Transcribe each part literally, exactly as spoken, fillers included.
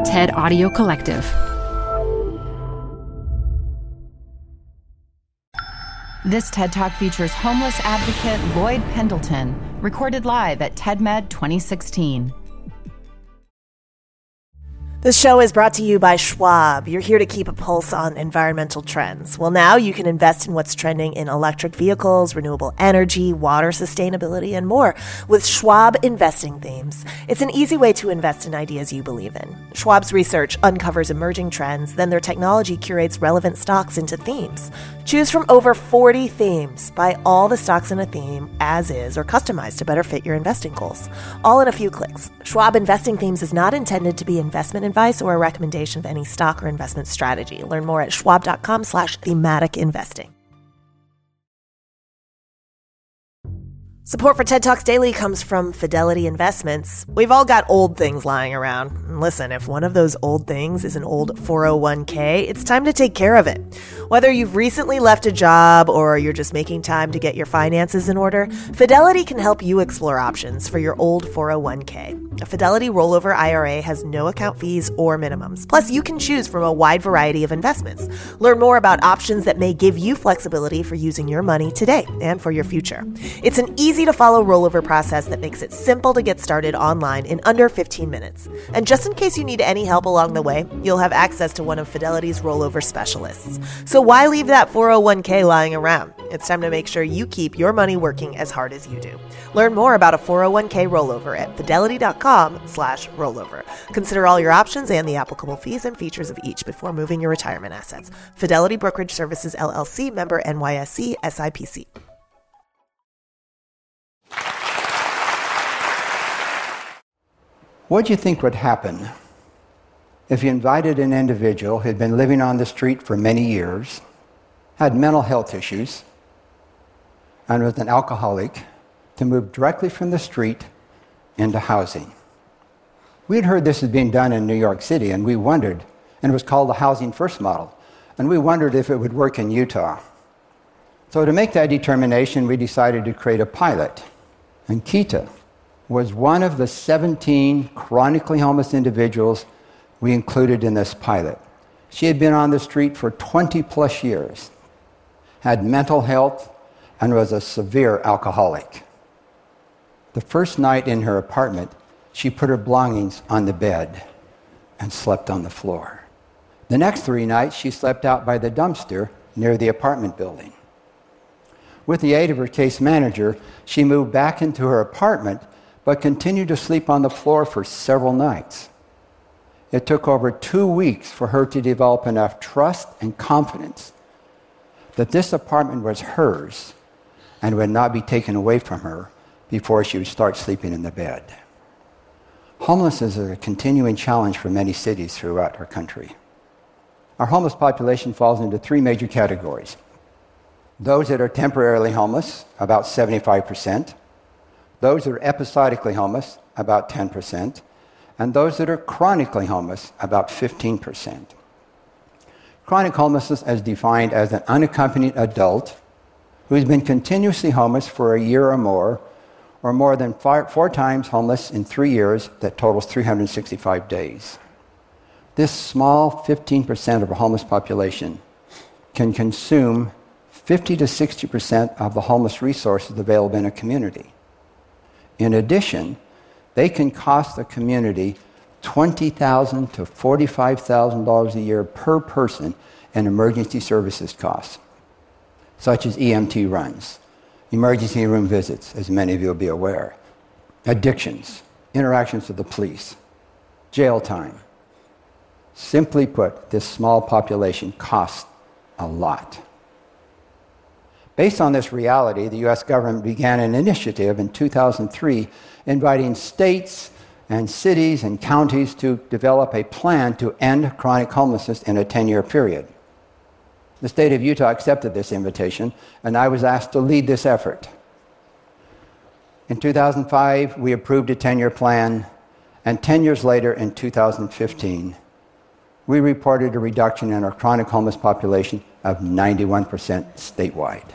TED Audio Collective. This TED Talk features homeless advocate Lloyd Pendleton, recorded live at TEDMed twenty sixteen. This show is brought to you by Schwab. You're here to keep a pulse on environmental trends. Well, now you can invest in what's trending in electric vehicles, renewable energy, water sustainability, and more with Schwab Investing Themes. It's an easy way to invest in ideas you believe in. Schwab's research uncovers emerging trends, then their technology curates relevant stocks into themes. Choose from over forty themes. Buy all the stocks in a theme as is or customized to better fit your investing goals. All in a few clicks. Schwab Investing Themes is not intended to be investment advice or a recommendation of any stock or investment strategy. Learn more at schwab.com slash thematic investing. Support for TED Talks Daily comes from Fidelity Investments. We've all got old things lying around. And listen, if one of those old things is an old four oh one k, it's time to take care of it. Whether you've recently left a job or you're just making time to get your finances in order, Fidelity can help you explore options for your old four oh one k. A Fidelity rollover I R A has no account fees or minimums. Plus, you can choose from a wide variety of investments. Learn more about options that may give you flexibility for using your money today and for your future. It's an easy to follow rollover process that makes it simple to get started online in under fifteen minutes. And just in case you need any help along the way, you'll have access to one of Fidelity's rollover specialists. So why leave that four oh one k lying around? It's time to make sure you keep your money working as hard as you do. Learn more about a four oh one k rollover at fidelity.com slash rollover. Consider all your options and the applicable fees and features of each before moving your retirement assets. Fidelity Brokerage Services, L L C, member N Y S E, S I P C. What do you think would happen if you invited an individual who had been living on the street for many years, had mental health issues, and was an alcoholic to move directly from the street into housing? We had heard this was being done in New York City, and we wondered, and it was called the Housing First model, and we wondered if it would work in Utah. So to make that determination, we decided to create a pilot, and Kita was one of the seventeen chronically homeless individuals we included in this pilot. She had been on the street for twenty plus years, had mental health, and was a severe alcoholic. The first night in her apartment, she put her belongings on the bed and slept on the floor. The next three nights, she slept out by the dumpster near the apartment building. With the aid of her case manager, she moved back into her apartment but continued to sleep on the floor for several nights. It took over two weeks for her to develop enough trust and confidence that this apartment was hers and would not be taken away from her before she would start sleeping in the bed. Homelessness is a continuing challenge for many cities throughout our country. Our homeless population falls into three major categories. Those that are temporarily homeless, about seventy-five percent. Those that are episodically homeless, about ten percent, and those that are chronically homeless, about fifteen percent. Chronic homelessness is defined as an unaccompanied adult who has been continuously homeless for a year or more, or more than five, four times homeless in three years, that totals three hundred sixty-five days. This small fifteen percent of our homeless population can consume fifty to sixty percent of the homeless resources available in a community. In addition, they can cost the community twenty thousand dollars to forty-five thousand dollars a year per person in emergency services costs, such as E M T runs, emergency room visits, as many of you will be aware, addictions, interactions with the police, jail time. Simply put, this small population costs a lot. Based on this reality, the U S government began an initiative in two thousand three inviting states and cities and counties to develop a plan to end chronic homelessness in a ten-year period. The state of Utah accepted this invitation, and I was asked to lead this effort. In two thousand five, we approved a ten-year plan, and ten years later, in two thousand fifteen, we reported a reduction in our chronic homeless population of ninety-one percent statewide.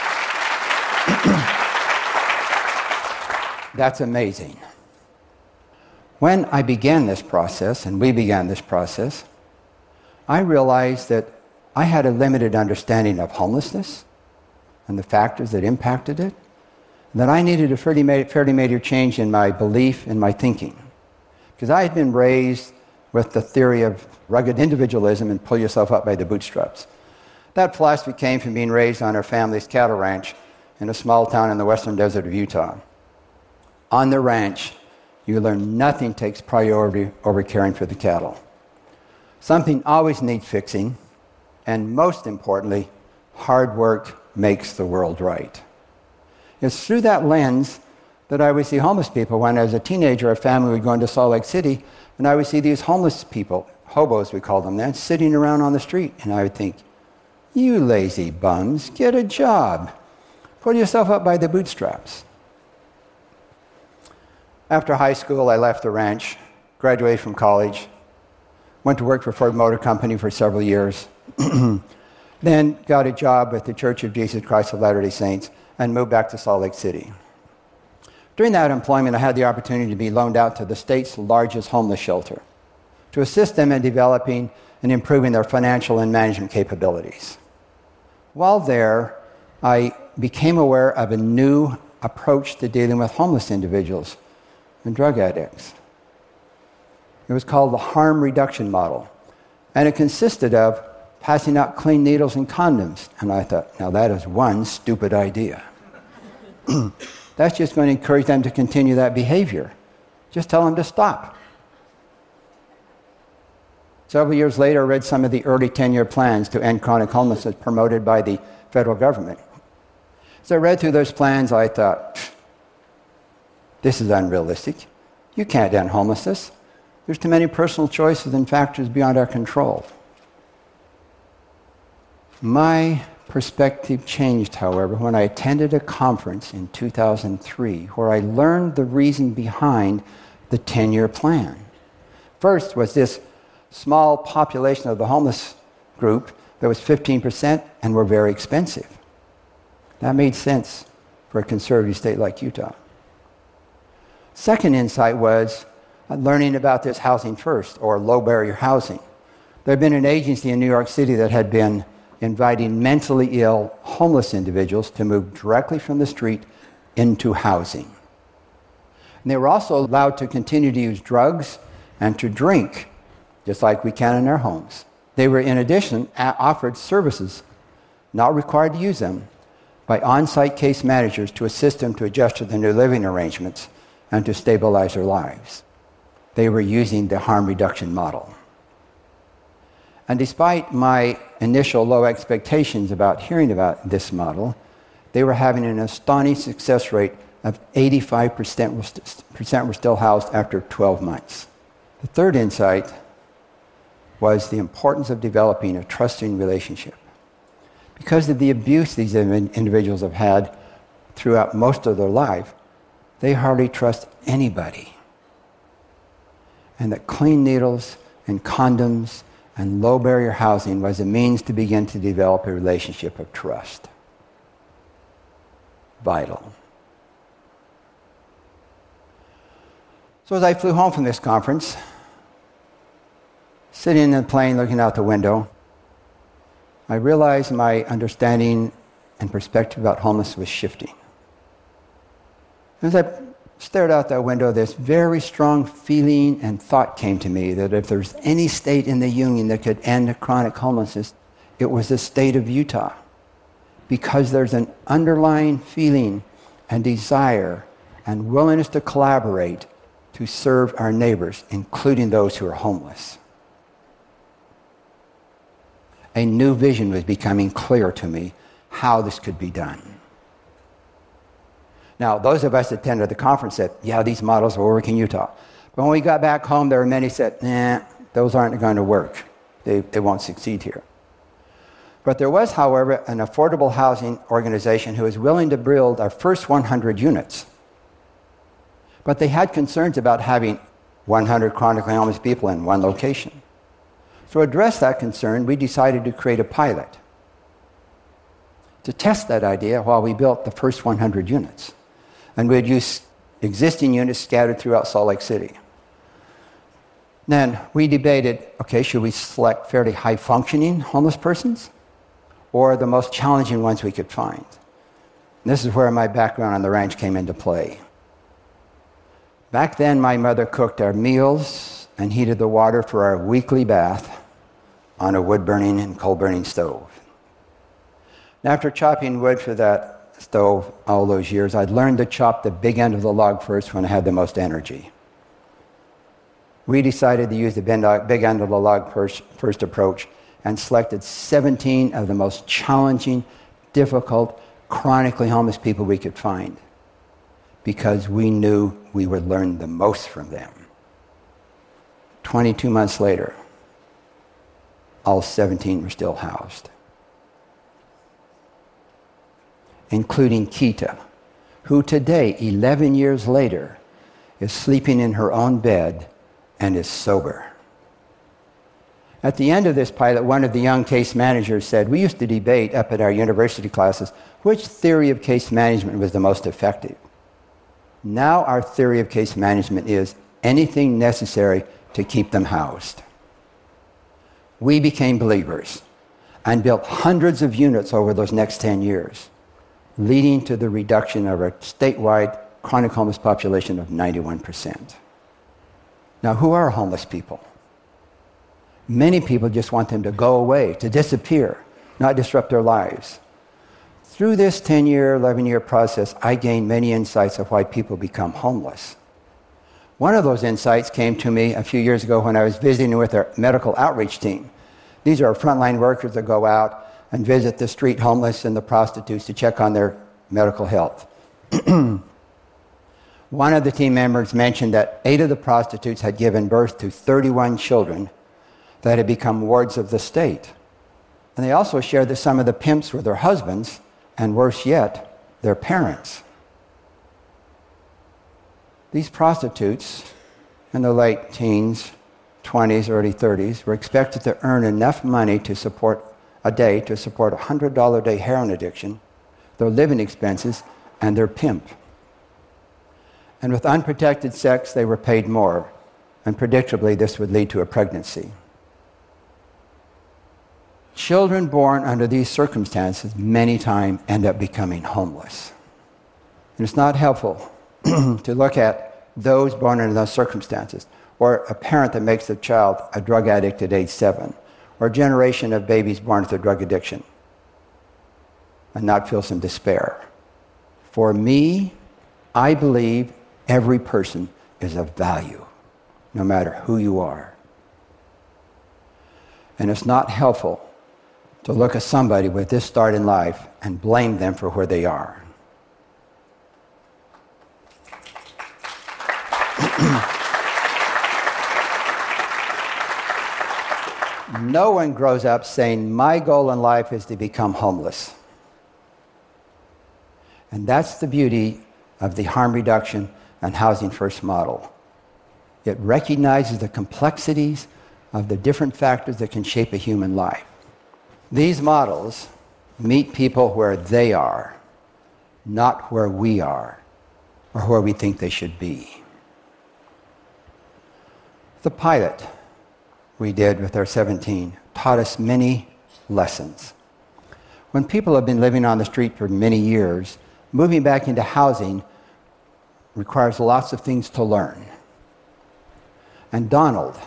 That's amazing. When I began this process, and we began this process, I realized that I had a limited understanding of homelessness and the factors that impacted it, and that I needed a fairly, ma- fairly major change in my belief and my thinking. Because I had been raised with the theory of rugged individualism and pull yourself up by the bootstraps. That philosophy came from being raised on our family's cattle ranch in a small town in the western desert of Utah. On the ranch, you learn nothing takes priority over caring for the cattle. Something always needs fixing, and most importantly, hard work makes the world right. It's through that lens that I would see homeless people. When as a teenager, our family would go into Salt Lake City, and I would see these homeless people, hobos we called them then, sitting around on the street, and I would think, you lazy bums, get a job. Pull yourself up by the bootstraps. After high school, I left the ranch, graduated from college, went to work for Ford Motor Company for several years, then got a job with the Church of Jesus Christ of Latter-day Saints, and moved back to Salt Lake City. During that employment, I had the opportunity to be loaned out to the state's largest homeless shelter to assist them in developing and improving their financial and management capabilities. While there, I became aware of a new approach to dealing with homeless individuals and drug addicts. It was called the harm reduction model, and it consisted of passing out clean needles and condoms. And I thought, now that is one stupid idea. That's just going to encourage them to continue that behavior. Just tell them to stop. Several years later, I read some of the early ten-year plans to end chronic homelessness promoted by the federal government. As I read through those plans, I thought, this is unrealistic. You can't end homelessness. There's too many personal choices and factors beyond our control. My perspective changed, however, when I attended a conference in two thousand three where I learned the reason behind the ten-year plan. First was this small population of the homeless group that was fifteen percent and were very expensive. That made sense for a conservative state like Utah. Second insight was learning about this housing first, or low barrier housing. There had been an agency in New York City that had been inviting mentally ill homeless individuals to move directly from the street into housing. And they were also allowed to continue to use drugs and to drink, just like we can in our homes. They were, in addition, offered services, not required to use them, by on-site case managers to assist them to adjust to their new living arrangements and to stabilize their lives. They were using the harm reduction model. And despite my initial low expectations about hearing about this model, they were having an astonishing success rate of eighty-five percent were still housed after twelve months. The third insight was the importance of developing a trusting relationship. Because of the abuse these individuals have had throughout most of their life, they hardly trust anybody. And that clean needles and condoms and low barrier housing was a means to begin to develop a relationship of trust. Vital. So as I flew home from this conference, sitting in the plane looking out the window, I realized my understanding and perspective about homelessness was shifting. As I stared out that window, this very strong feeling and thought came to me that if there's any state in the Union that could end chronic homelessness, it was the state of Utah. Because there's an underlying feeling and desire and willingness to collaborate to serve our neighbors, including those who are homeless. A new vision was becoming clear to me how this could be done. Now, those of us that attended the conference said, yeah, these models will work in Utah. But when we got back home, there were many who said, nah, those aren't going to work. They, they won't succeed here. But there was, however, an affordable housing organization who was willing to build our first one hundred units. But they had concerns about having one hundred chronically homeless people in one location. So to address that concern, we decided to create a pilot to test that idea while we built the first one hundred units. And we'd use existing units scattered throughout Salt Lake City. Then we debated, okay, should we select fairly high-functioning homeless persons or the most challenging ones we could find? And this is where my background on the ranch came into play. Back then, my mother cooked our meals and heated the water for our weekly bath on a wood-burning and coal-burning stove. And after chopping wood for that stove all those years, I'd learned to chop the big end of the log first when I had the most energy. We decided to use the big end of the log first, first approach and selected seventeen of the most challenging, difficult, chronically homeless people we could find because we knew we would learn the most from them. twenty-two months later, all seventeen were still housed, including Kita, who today, eleven years later, is sleeping in her own bed and is sober. At the end of this pilot, one of the young case managers said, we used to debate up at our university classes which theory of case management was the most effective. Now our theory of case management is anything necessary to keep them housed. We became believers and built hundreds of units over those next ten years, leading to the reduction of our statewide chronic homeless population of ninety-one percent. Now, who are homeless people? Many people just want them to go away, to disappear, not disrupt their lives. Through this ten-year, eleven-year process, I gained many insights of why people become homeless. One of those insights came to me a few years ago when I was visiting with our medical outreach team. These are frontline workers that go out and visit the street homeless and the prostitutes to check on their medical health. One of the team members mentioned that eight of the prostitutes had given birth to thirty-one children that had become wards of the state. And they also shared that some of the pimps were their husbands, and worse yet, their parents. These prostitutes in the late teens, twenties, early thirties were expected to earn enough money to support a day to support a one hundred dollars a day heroin addiction, their living expenses, and their pimp. And with unprotected sex, they were paid more, and predictably, this would lead to a pregnancy. Children born under these circumstances many times end up becoming homeless. And it's not helpful to look at those born under those circumstances, or a parent that makes the child a drug addict at age seven, or a generation of babies born with a drug addiction, and not feel some despair. For me, I believe every person is of value, no matter who you are. And it's not helpful to look at somebody with this start in life and blame them for where they are. No one grows up saying, my goal in life is to become homeless. And that's the beauty of the harm reduction and housing first model. It recognizes the complexities of the different factors that can shape a human life. These models meet people where they are, not where we are, or where we think they should be. The pilot we did with our seventeen taught us many lessons. When people have been living on the street for many years, moving back into housing requires lots of things to learn. And Donald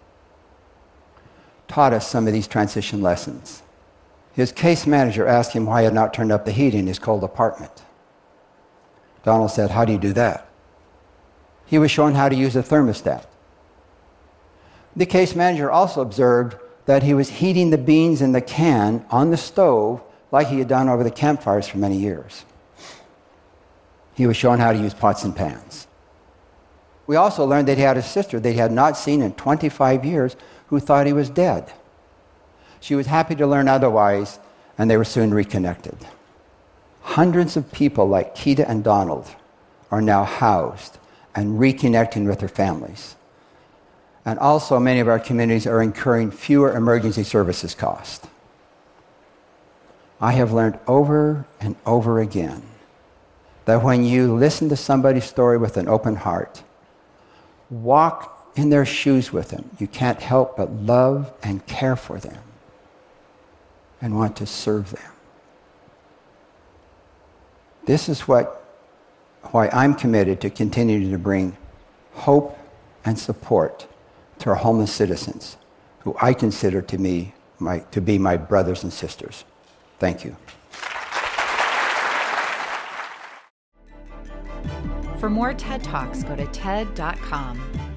taught us some of these transition lessons. His case manager asked him why he had not turned up the heat in his cold apartment. Donald said, how do you do that? He was shown how to use a thermostat. The case manager also observed that he was heating the beans in the can on the stove like he had done over the campfires for many years. He was shown how to use pots and pans. We also learned that he had a sister that he had not seen in twenty-five years who thought he was dead. She was happy to learn otherwise, and they were soon reconnected. Hundreds of people like Kita and Donald are now housed and reconnecting with their families. And also many of our communities are incurring fewer emergency services costs. I have learned over and over again that when you listen to somebody's story with an open heart, walk in their shoes with them, you can't help but love and care for them and want to serve them. This is what, why I'm committed to continuing to bring hope and support to our homeless citizens, who I consider to me my, to be my brothers and sisters. Thank you. For more TED Talks, go to T E D dot com.